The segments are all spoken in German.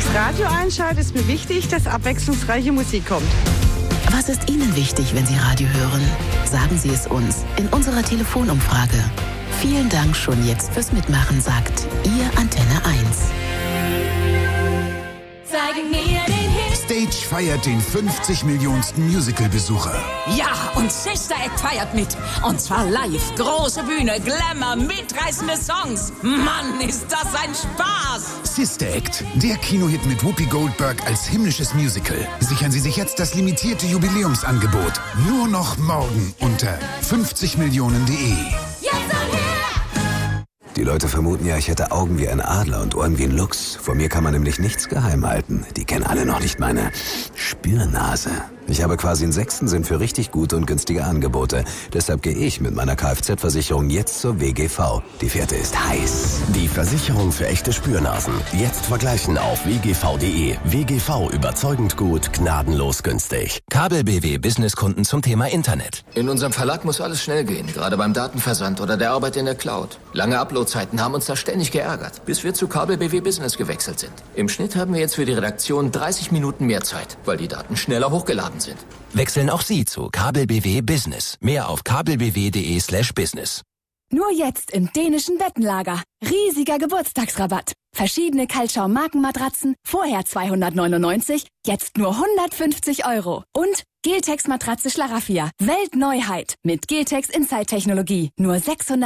das Radio einschalte, ist mir wichtig, dass abwechslungsreiche Musik kommt. Was ist Ihnen wichtig, wenn Sie Radio hören? Sagen Sie es uns in unserer Telefonumfrage. Vielen Dank schon jetzt fürs Mitmachen, sagt Ihr Antenne 1. Zeig mir den Hit. Stage feiert den 50 Millionensten Musical-Besucher. Ja, und Sister Act feiert mit. Und zwar live. Große Bühne, Glamour, mitreißende Songs. Mann, ist das ein Spaß. Sister Act, der Kinohit mit Whoopi Goldberg als himmlisches Musical. Sichern Sie sich jetzt das limitierte Jubiläumsangebot. Nur noch morgen unter 50millionen.de. Die Leute vermuten ja, ich hätte Augen wie ein Adler und Ohren wie ein Luchs. Vor mir kann man nämlich nichts geheim halten. Die kennen alle noch nicht meine Spürnase. Ich habe quasi einen sechsten Sinn für richtig gute und günstige Angebote. Deshalb gehe ich mit meiner Kfz-Versicherung jetzt zur WGV. Die Fährte ist heiß. Die Versicherung für echte Spürnasen. Jetzt vergleichen auf wgv.de. WGV, überzeugend gut, gnadenlos günstig. Kabel BW Businesskunden zum Thema Internet. In unserem Verlag muss alles schnell gehen, gerade beim Datenversand oder der Arbeit in der Cloud. Lange Uploadzeiten haben uns da ständig geärgert, bis wir zu Kabel BW Business gewechselt sind. Im Schnitt haben wir jetzt für die Redaktion 30 Minuten mehr Zeit, weil die Daten schneller hochgeladen sind. Wechseln auch Sie zu Kabel BW Business. Mehr auf kabelbw.de/business. Nur jetzt im dänischen Bettenlager. Riesiger Geburtstagsrabatt. Verschiedene Kaltschau-Markenmatratzen, vorher 299, jetzt nur 150 €. Und Geltex-Matratze Schlaraffia, Weltneuheit. Mit Geltex Inside-Technologie, nur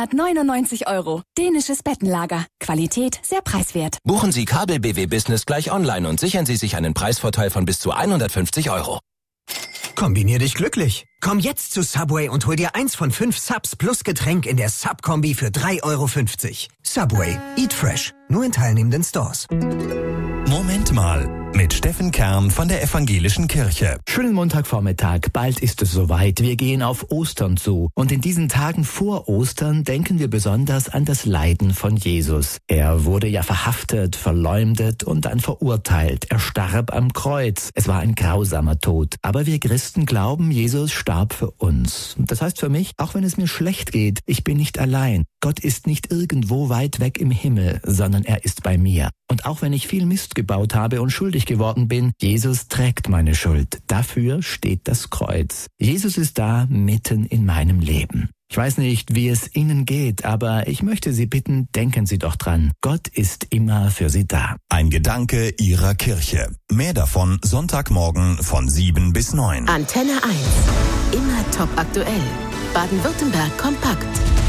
699 €. Dänisches Bettenlager, Qualität sehr preiswert. Buchen Sie Kabel BW Business gleich online und sichern Sie sich einen Preisvorteil von bis zu 150 €. Kombinier dich glücklich. Komm jetzt zu Subway und hol dir 1 von 5 Subs plus Getränk in der Sub-Kombi für 3,50 €. Subway. Eat fresh. Nur in teilnehmenden Stores. Moment mal. Mit Steffen Kern von der Evangelischen Kirche. Schönen Montagvormittag. Bald ist es soweit. Wir gehen auf Ostern zu. Und in diesen Tagen vor Ostern denken wir besonders an das Leiden von Jesus. Er wurde ja verhaftet, verleumdet und dann verurteilt. Er starb am Kreuz. Es war ein grausamer Tod. Aber wir Christen glauben, Jesus starb für uns. Das heißt für mich, auch wenn es mir schlecht geht, ich bin nicht allein. Gott ist nicht irgendwo weit weg im Himmel, sondern er ist bei mir. Und auch wenn ich viel Mist gebaut habe und schuldig geworden bin, Jesus trägt meine Schuld. Dafür steht das Kreuz. Jesus ist da mitten in meinem Leben. Ich weiß nicht, wie es Ihnen geht, aber ich möchte Sie bitten, denken Sie doch dran. Gott ist immer für Sie da. Ein Gedanke Ihrer Kirche. Mehr davon Sonntagmorgen von 7 bis 9. Antenne 1. Immer top aktuell. Baden-Württemberg kompakt.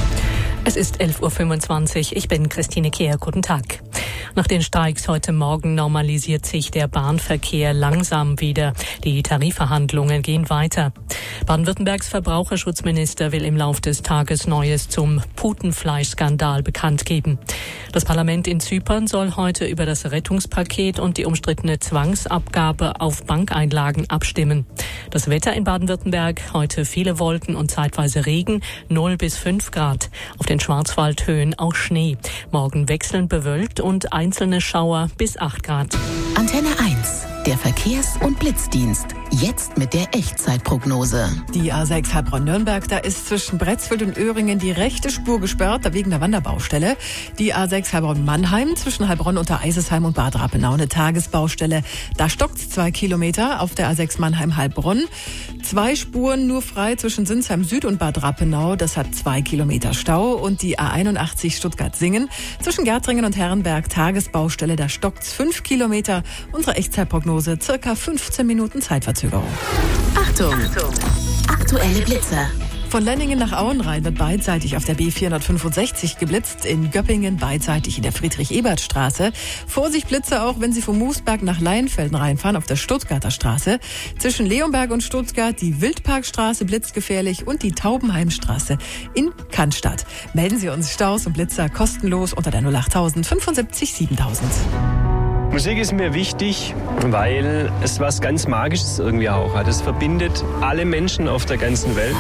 Es ist 11:25 Uhr. Ich bin Christine Kehr. Guten Tag. Nach den Streiks heute Morgen normalisiert sich der Bahnverkehr langsam wieder. Die Tarifverhandlungen gehen weiter. Baden-Württembergs Verbraucherschutzminister will im Lauf des Tages Neues zum Putenfleischskandal bekannt geben. Das Parlament in Zypern soll heute über das Rettungspaket und die umstrittene Zwangsabgabe auf Bankeinlagen abstimmen. Das Wetter in Baden-Württemberg, heute viele Wolken und zeitweise Regen, 0 bis 5 Grad. Auf den Schwarzwaldhöhen auch Schnee. Morgen wechselnd bewölkt und einzelne Schauer bis 8 Grad. Antenne 1, der Verkehrs- und Blitzdienst. Jetzt mit der Echtzeitprognose. Die A6 Heilbronn-Nürnberg, da ist zwischen Bretzfeld und Öhringen die rechte Spur gesperrt, wegen der Wanderbaustelle. Die A6 Heilbronn-Mannheim, zwischen Heilbronn unter Eisesheim und Bad Rappenau, eine Tagesbaustelle. Da stockt's 2 Kilometer auf der A6 Mannheim-Heilbronn. 2 Spuren nur frei zwischen Sinsheim Süd und Bad Rappenau. Das hat 2 Kilometer Stau. Und die A81 Stuttgart-Singen, zwischen Gärtringen und Herrenberg, Tagesbaustelle. Da stockt's 5 Kilometer. Unsere Echtzeitprognose, circa 15 Minuten Zeitverzögerung. Achtung! Aktuelle Blitzer. Von Lenningen nach Auenrhein wird beidseitig auf der B465 geblitzt, in Göppingen beidseitig in der Friedrich-Ebert-Straße. Vorsicht Blitze auch, wenn Sie vom Moosberg nach Leinfelden reinfahren, auf der Stuttgarter Straße. Zwischen Leonberg und Stuttgart die Wildparkstraße blitzgefährlich und die Taubenheimstraße in Cannstatt. Melden Sie uns Staus und Blitzer kostenlos unter der 08000 75 7000. Musik ist mir wichtig, weil es was ganz Magisches irgendwie auch hat. Es verbindet alle Menschen auf der ganzen Welt.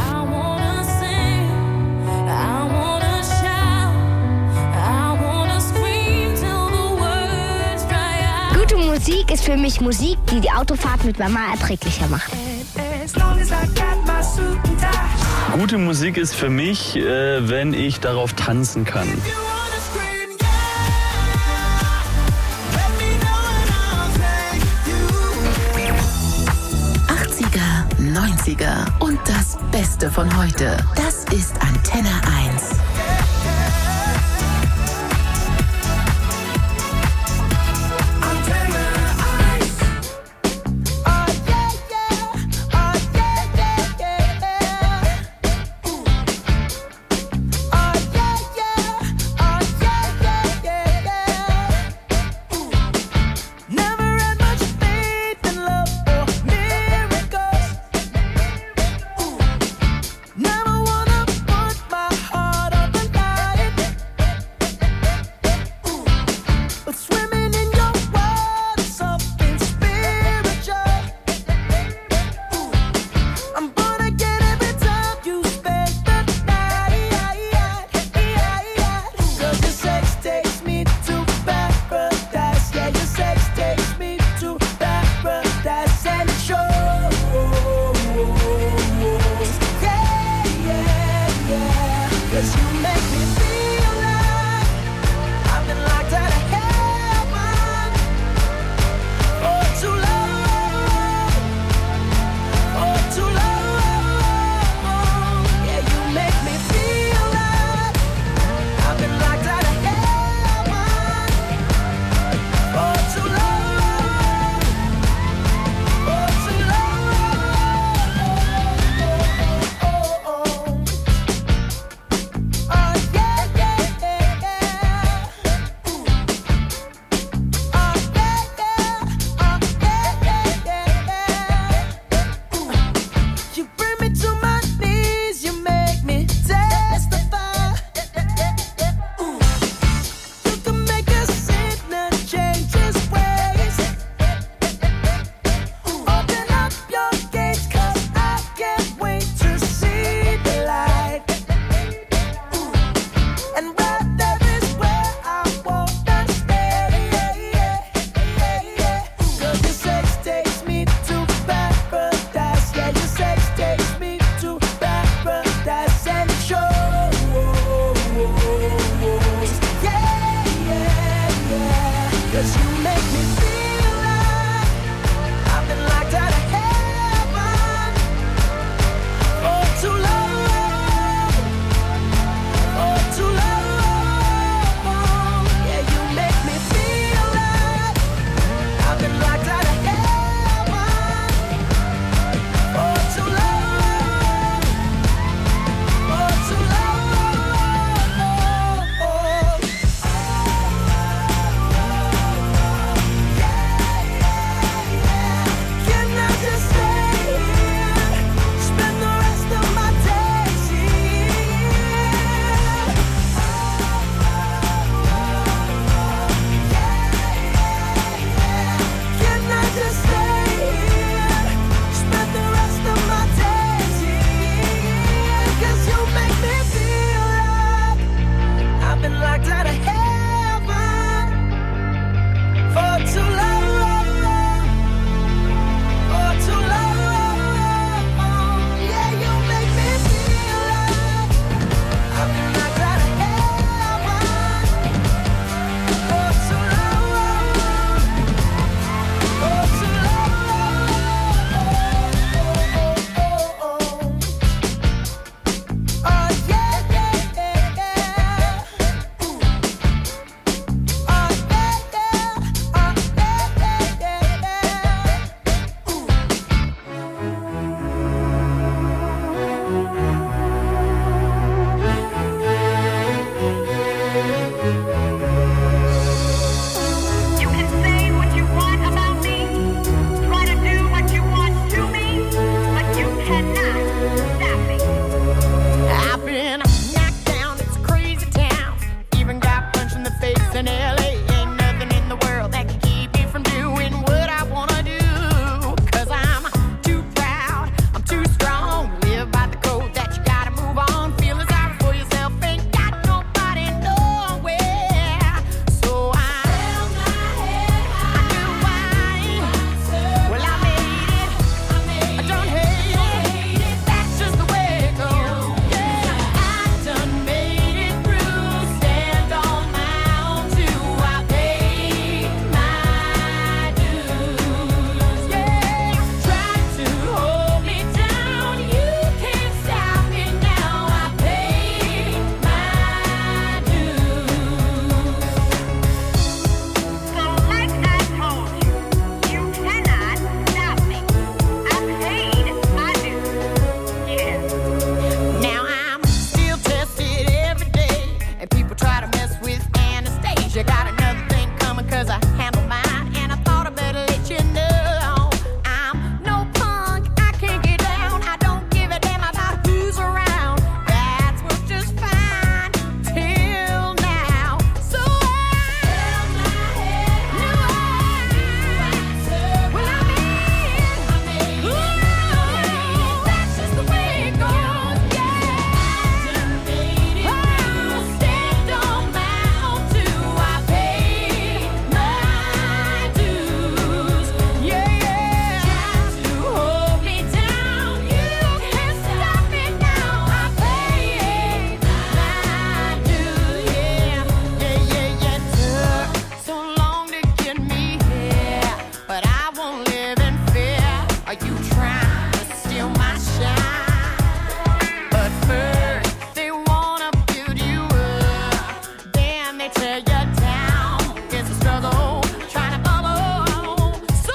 Gute Musik ist für mich Musik, die die Autofahrt mit Mama erträglicher macht. Gute Musik ist für mich, wenn ich darauf tanzen kann. 90er und das Beste von heute. Das ist Antenne 1. Never wanna put my heart on Are you trying to steal my shine? But first, they wanna build you up, then they tear you down. It's a struggle, trying to bubble. So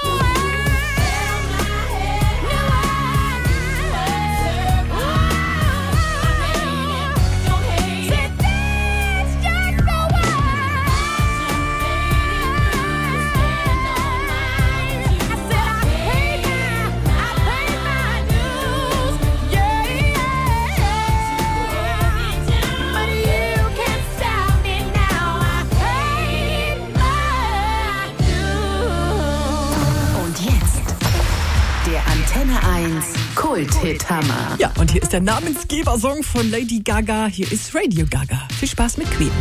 Antenne 1 Kult-Hit-Hammer. Ja, und hier ist der Namensgebersong von Lady Gaga. Hier ist Radio Gaga. Viel Spaß mit Queen.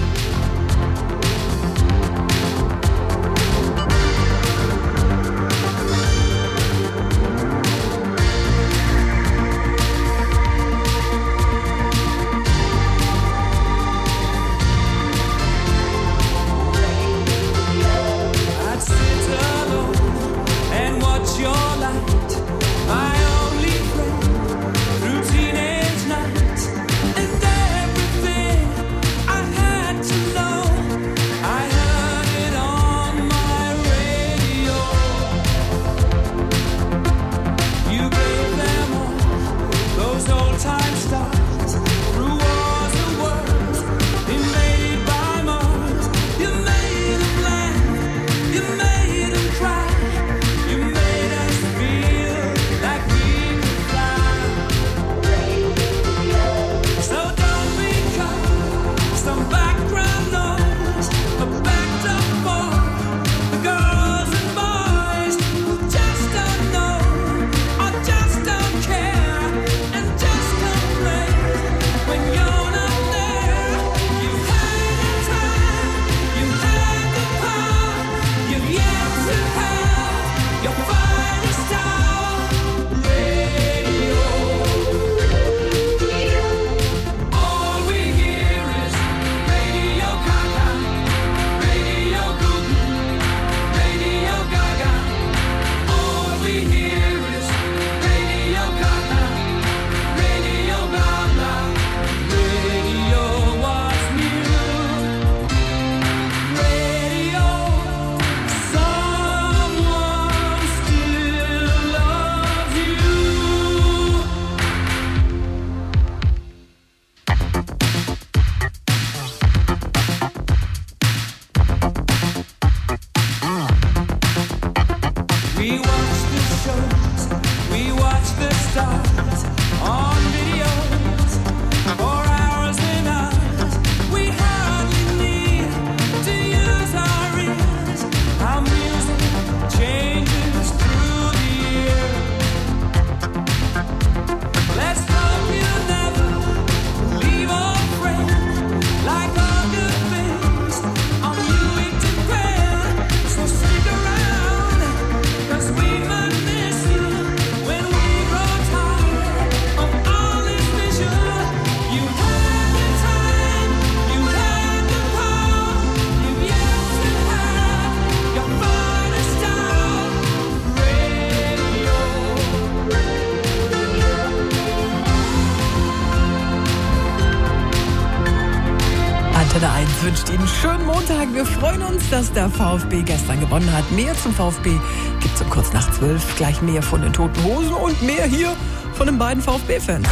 Wünscht Ihnen einen schönen Montag. Wir freuen uns, dass der VfB gestern gewonnen hat. Mehr zum VfB gibt es um kurz nach 12. Gleich mehr von den Toten Hosen und mehr hier von den beiden VfB-Fans.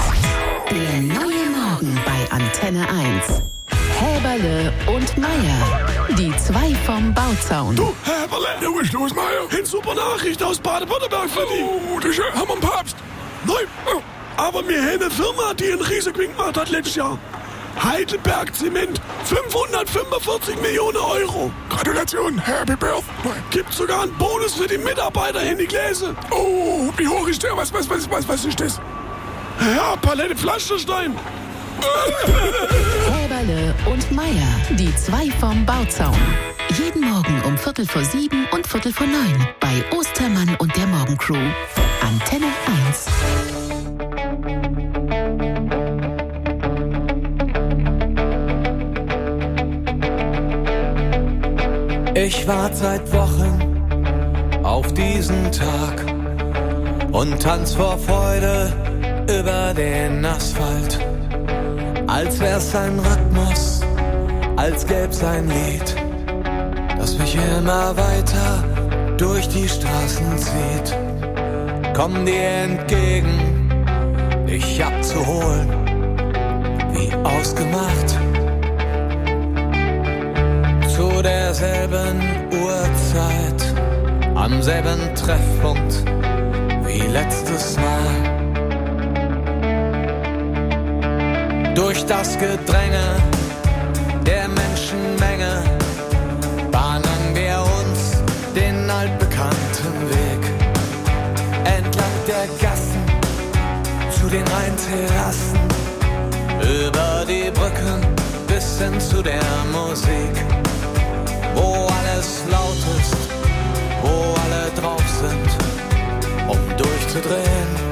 Der neue Morgen bei Antenne 1. Häberle und Meier. Die zwei vom Bauzaun. Du, Häberle, du bist los, Meier. Eine super Nachricht aus Baden-Württemberg für dich. Oh, das haben wir einen Papst. Nein, aber wir haben eine Firma, die einen riesen Gewinn gemacht hat letztes Jahr. Heidelberg Zement, 545 Millionen Euro. Gratulation, Happy Birthday. Gibt sogar einen Bonus für die Mitarbeiter in die Gläser. Oh, wie hoch ist der? Was ist das? Ja, Palette Pflasterstein. Häberle und Meier, die zwei vom Bauzaun. Jeden Morgen um 7:15 und 8:45 bei Ostermann und der Morgencrew. Antenne 1. Ich warte seit Wochen auf diesen Tag. und tanz vor Freude über den Asphalt. Als wär's ein Rhythmus, als gäb's ein Lied, das mich immer weiter durch die Straßen zieht. Komm dir entgegen, dich abzuholen, wie ausgemacht. Zu derselben Uhrzeit, am selben Treffpunkt wie letztes Mal. Durch das Gedränge der Menschenmenge bahnen wir uns den altbekannten Weg. Entlang der Gassen zu den Rheinterrassen, über die Brücken bis hin zu der Musik, wo alles laut ist, wo alle drauf sind, um durchzudrehen.